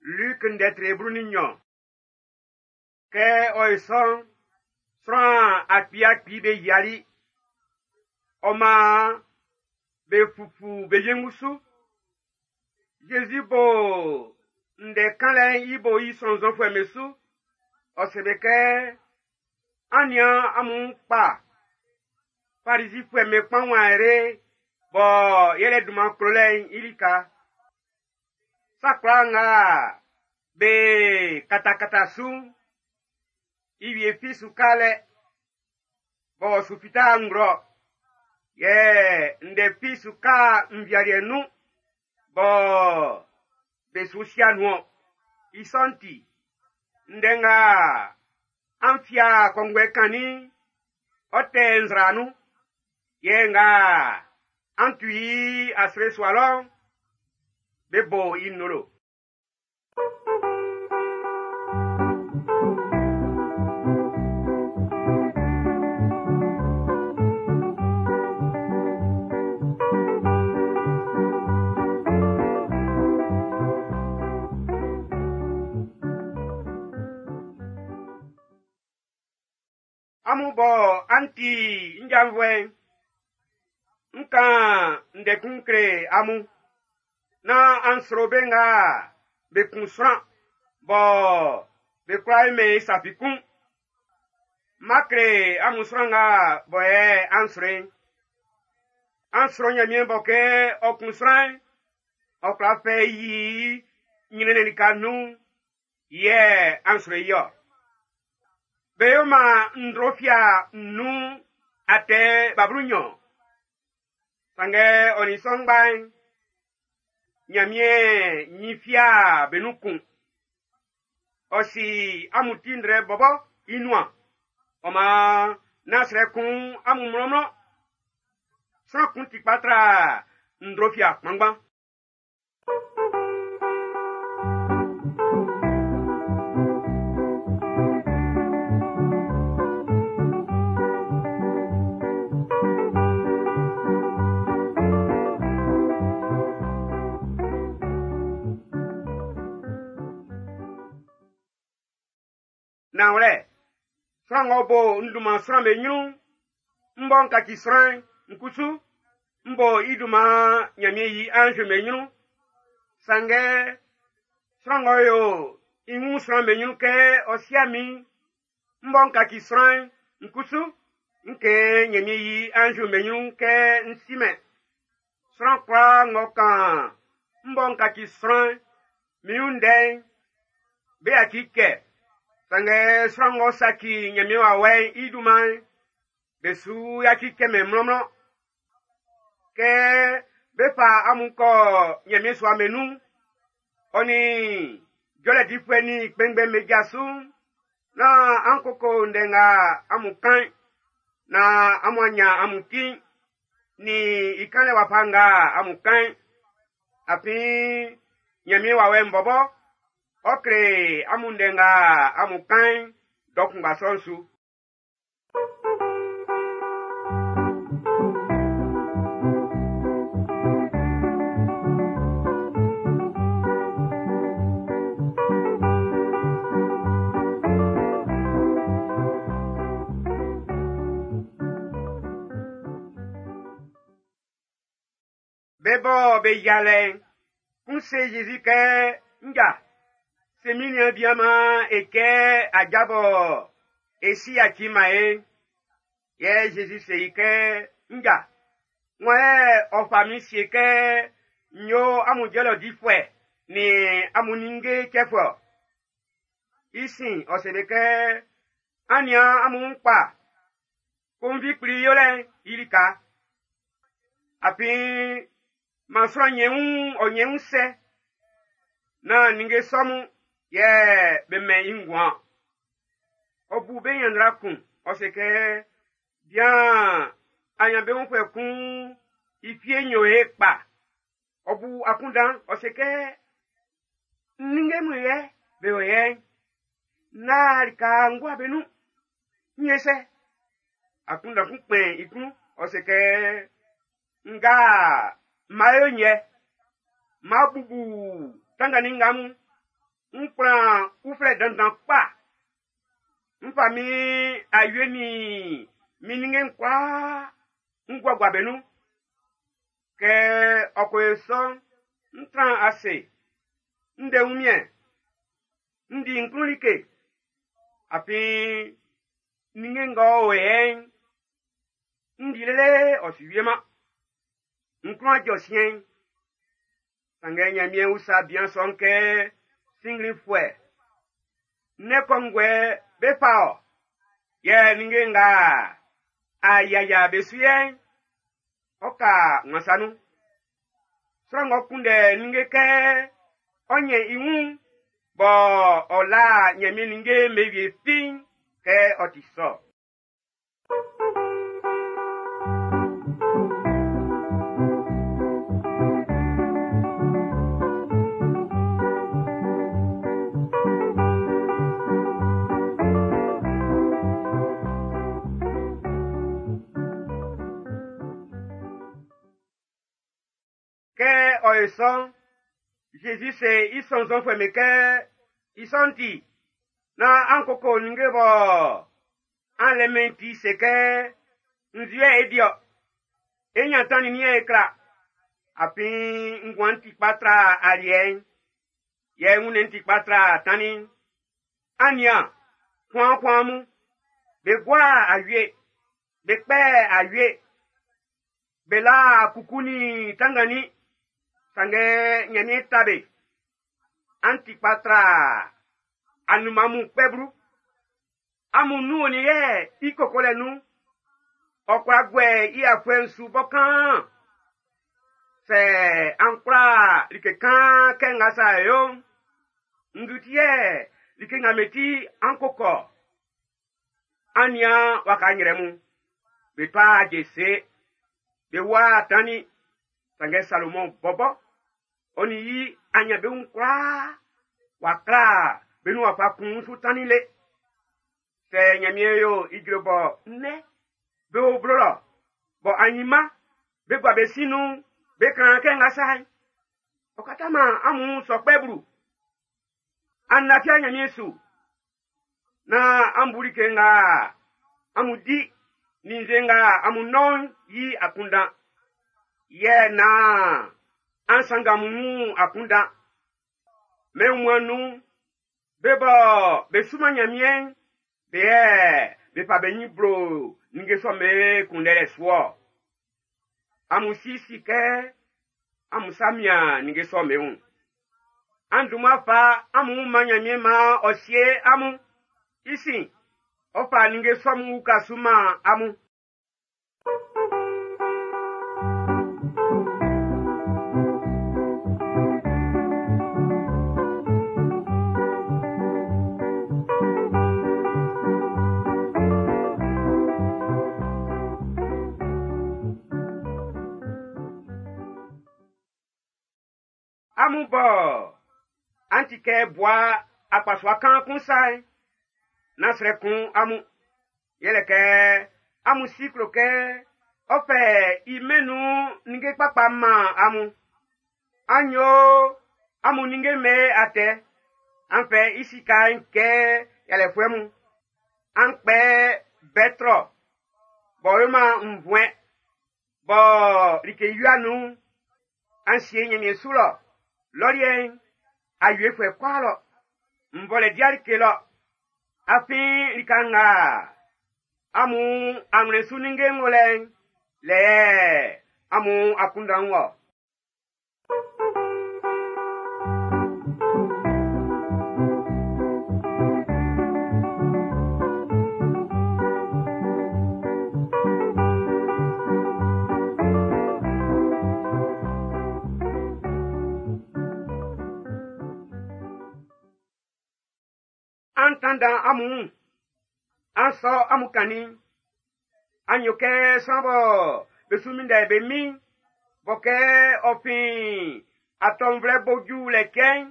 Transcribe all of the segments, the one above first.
Luc ndetre brunignon. Ke oison, sran akpi be yali. Oma be fufu be yengusu. Jésus bo nde kanlen ibo yi son zon fwe mesu. Osebeke anya amun pa. Parisi fwe me panware bo yele duman krolen ilika. Sakwa nga be kata su. Iwie fisu kale bo sufita ngro. Ye nde fisu ka mbiarienu bo be sushianwo isanti ndenga amfia kongwe kani ote nzranu ye nga antui asre swalon bebo inolo. Amubo anti njavwe nka ndekunkre amu na ansrobenga be kunsran bo be kraime sapikun makre amusranga boye ansro nyamien boke okunsran okrafe yi nyinene kanu ye ansro yo Beoma ndrofia nu ate babrunyo. Sange onisongban nyamie nyifia benukun. Osi amutindre bobo inwa. Oma nasrekun amumrono. Srakun tikpatra ndrofia mangban. Naole, sran obo nduma sran benyu, mbo nkaki sran nkusu, mbo iduma nyamieyi ange benyu, sange, sran oyo ingu sran benyu ke osiami, mbo nkaki sran nkusu, nke nyamieyi ange benyu ke nsime, sran kwa ngokan, mbo nkaki sran miunde, beakike, Sange srango saki nyamiwa wen idumai besu yaki keme mlomlo ke bepa amuko nyami swamenu oni jole difweni kpengbe mejasu na ankoko ndenga amukan na amwanya amuti ni ikane wapanga amukan api nyamiwa wen bobo Okre amundenga amukan dokungba sonsu. Bebo be yale kunse Jésus ke nga Semini biama eke ajabo esi akimae ye Jésus seike nga mwe ofami sieke nyo amujelo difwe ni amuninge kefo isi osebeke ania amunpa konvikli yole ilika api masro nyeun se na ninge somu Ye beme ingwa. Obu be yandra kun. Oseke bien anyambe unfe kun ifie nyoe pa. Obu akundan oseke ninge muye beoye na rika ngwa benu nyese akunda kunpe ikun oseke nga mayo nye mabubu tanga ningamu M'prend oufle dans pas. M'fami ayeni miningen kwa m'gwa benu. Que okoyeson m'tran assez. M'de oumien. M'di n'klunike. Api ningen go oyen. M'di lele osuviema. M'klun josien. Sangenya mien usa bien son que singli fue. Ne kongwe befao. Ye ningenga ayaya besuyen. Oka ngasanu. Songo kunde ningeke onye iwu. Bo ola nyemi ninge mevi fin ke otiso. Oyeson, Jésus c'est ils sont enfants mais que ils sont dit na ankoko ngebo en les menti c'est que nous y idiot et nyantani ni ekra api ngwanti patra alien ye unenti patra tani ania kwamu be gwa awie be pe awie be la kukuni tangani sange nyani tabe antipatra anumamu pebru amunu ni ye ikokole nu okwagwe iafensu bokan se ankra likekan kengasa yo ndutie likengameti ankoko anya wakanyeremu betwa jese bewa tani sange Salomon bobo oni yi anya be unkra wakra benu afa kun sutanile se nyamie yo iglobo ne be obrolo bo anyima be gba be sinu be kan kenga sai okatama amu so pebru anati anyamie su na amburi kenga amudi ninzenga amunon yi akunda ye na ansangamu akunda memwanu bebo besuma nyamien be pa beni bro ninge so me kundele swo amusisi ke amusamia ninge so meun anduma fa amu manyamie ma osie amu isi ofa ninge so mu kasuma amu amubo antike boa apaswa kan kun sai nasre kun amu yeleke amu siklo ke ofe imenu ninge papa ma amu anyo amu ninge me ate anfe isika nke yelefuemu anpe betro boyoma mvwe bo rike yuanu ansie nyemie sulo lorien ayefwe kwalo mbole diarikelo afi likanga amu amre suninge ngole le amu akundango antanda amu anso amukani anyoke sabo besuminde bemi boke ofin atonvle boju leken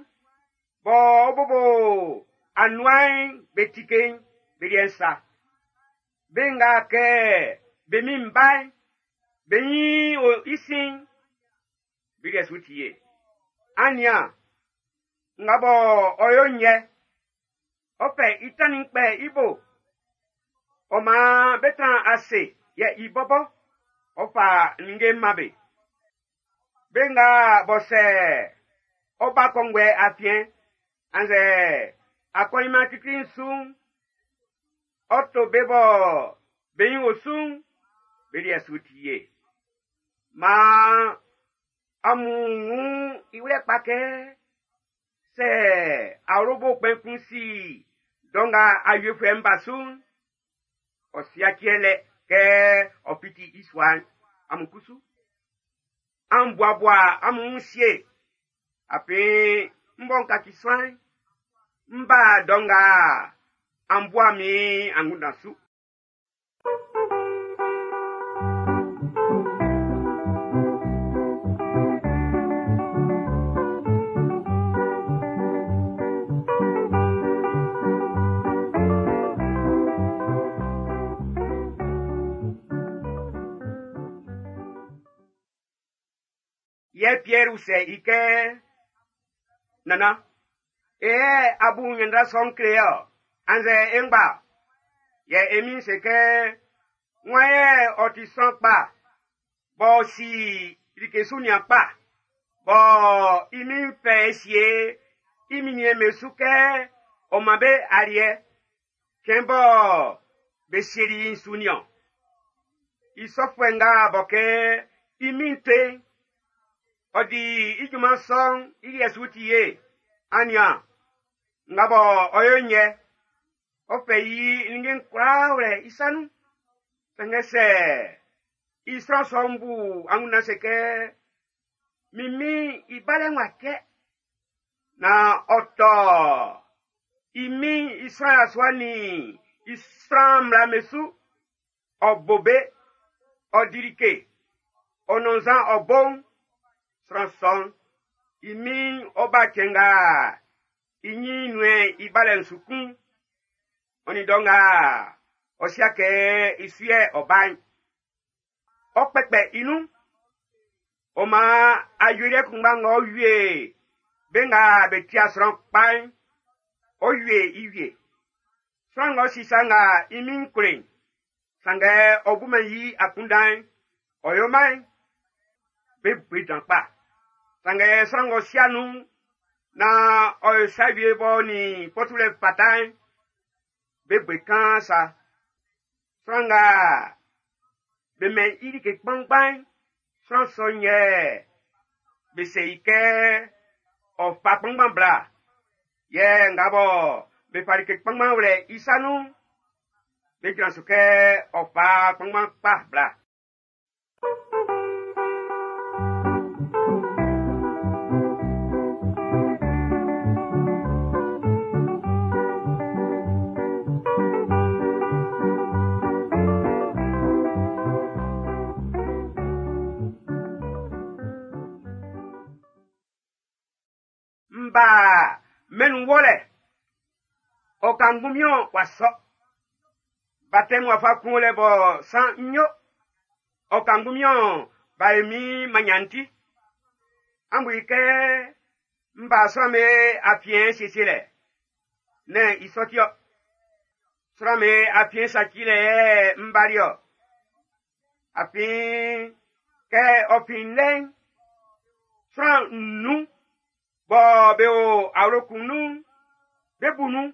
bobo anwai betiken beriensa benga ke bemi mbai beni o isin beriesutie ania ngabo oyonye ope itanin pe ibo oma betan ase ye ibobo opa nge mabe benga bose oba kongwe apien anze akoima tikin sun oto bebo beyin osun beri asutiye ma amu iwle pake se arobo penkun si donga ayefwe mbasun osiakiele ke opiti iswan amukusu amboaboa amunsie ape mbonka kiswan mba donga amboa mi angunasu ye Pierre use ike nana abu nyanda son creo anze engba ye emi seke waye otison pa bo si rikesunia pa bo imi pesie imi ni mesuke o mabe arie kembo besiri sunion isofwenga boke iminte odi ijuma song iri esutie anya ngabo oyonye opeyi ngin kwaure isanu tengese isra sombu anguna seke mimi ibale ngwake na oto imi isra aswani isra mlamesu obobe odirike ononzan obon Transon, imi oba kenga, inyi nwe ibalen sukun, onidonga, osiake isye oban. Okpekpe inu, oma ayure kumbanga oyue, benga betia sron pan, oyue iwe. Sron osisanga imin kren, sange obumen yi akundan, oyomai, bebe dankpa. Sange sango sianu na oy savie boni potule patain bebe kansa franga be men iri ke pangpang fransonye be seike of papangban bla ye ngabo be pari ke pangman wle isanu be gransuke of papangban pa bla ba men wole o kangumyo waso batem wafa kunle bo san nyo o kangumyo ba emi manyanti ambuike mba so me apien sisile ne isotio so me apien sakile mbario apin ke opinlen fran nu bo beo awrokunu bebunu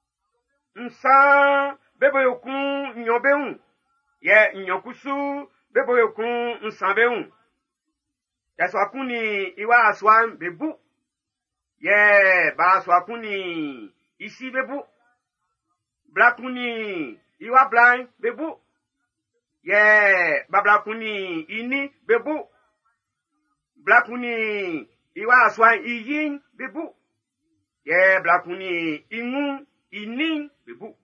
nsa bebo yokun nyobeun ye nyokusu bebo yokun nsanbeun yaso akuni iwa aswan bebu ye ba aswakuni isi bebu blakuni iwa blind bebu ye bablakuni ini bebu blakuni iwa aswa iyin bebu ye blakuni ingu ini bebu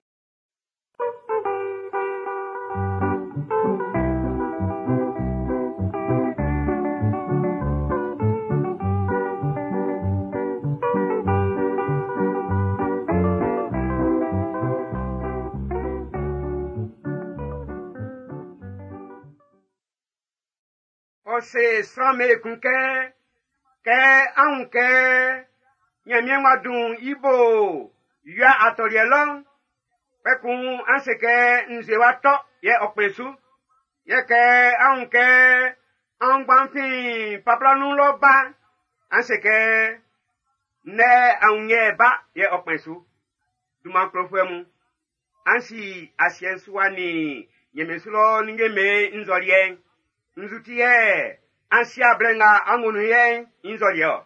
ose srame kunke ke aunque nyamie wadun ibo ya atorielon pekun anseke nze wato ye okpesu ye ke anke angbanfin paplanu lo ba anseke ne anunye ba ye okpesu duma profemu ansi asiensuani yemesulo ningeme nzorie nzutie ansi abrenga angunuye nzorio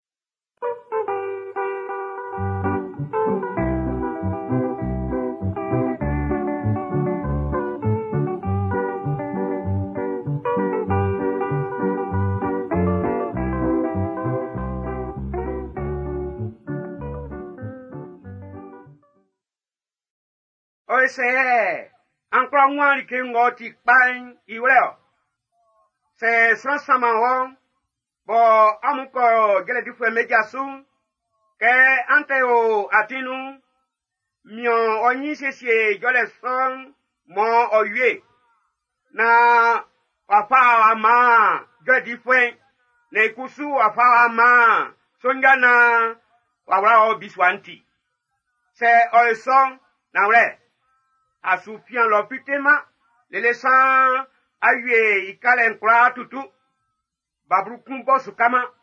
Oise, ankra nwari ke ngoti kpan iwleo. Se sansama ho, bo amuko gele difwe mejasu, ke ante o atinu, mion onyi sesye jole son, mo oyue. Na wafa ama gele difwe, na ikusu wafa ama, sonjana wawra o biswanti. Se oison, na wle. Asufian lo pitema, le lesan ayue ikale nkura tutu, babru kumbo sukama,